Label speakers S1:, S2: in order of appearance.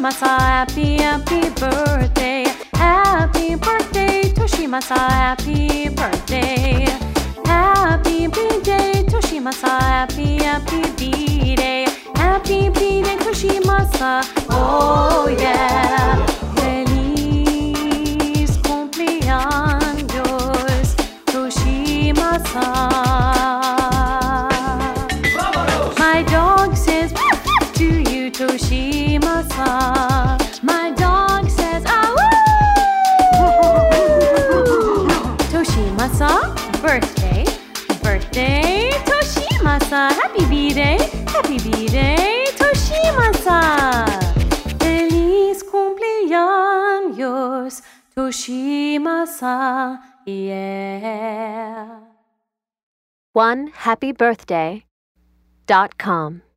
S1: Toshimasa, happy birthday. Happy birthday, Toshimasa, happy birthday. Happy B-Day, Toshimasa, happy B-Day. Happy B-Day, Toshimasa, oh yeah. Feliz cumpleaños, Toshimasa. My dog says to you, Toshimasa. My dog says, Toshimasa, birthday, Toshimasa, happy B-Day, Toshimasa. Feliz cumpleaños, Toshimasa, yeah.
S2: OneHappyBirthday.com